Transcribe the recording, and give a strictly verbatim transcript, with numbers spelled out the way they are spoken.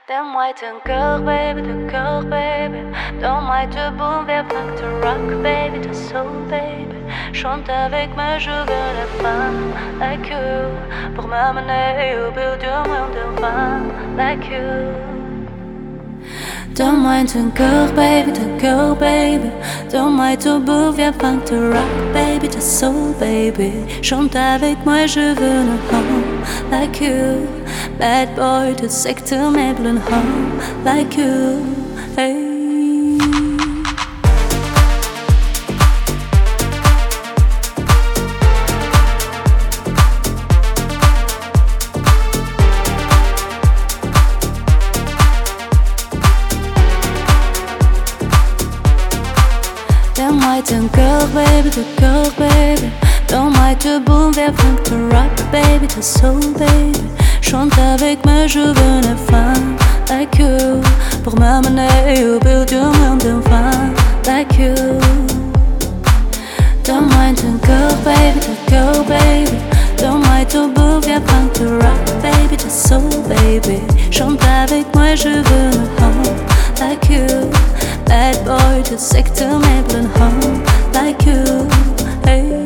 Donne-moi ton cœur, baby, ton cœur, baby. Donne-moi ton boom, viens faire ton rock, baby, ton soul, baby. Chante avec moi, je veux la femme like you. Pour m'amener au bout du monde, une femme like you. Donne-moi ton cœur, baby, ton cœur, baby. Donne-moi ton bout, viens faire ton rock, baby, ton soul, baby. Chante avec moi, je veux une femme like you. Bad boy, tu sais que tu m'aimes une femme like you. Hey. Donne-moi ton cœur, baby, ton cœur, baby. Donne-moi ton boom, viens faire ton rock, baby, ton soul, baby. Chante avec moi, je veux une femme like you. Pour m'amener au bout du monde, une femme like you. Donne-moi ton cœur, baby, ton cœur, baby. Donne-moi ton boom, viens faire ton rock, baby, ton soul, baby. Chante avec moi, je veux une femme like you. Bad boy, tu sais que tu m'aimes une femme like you. Hey.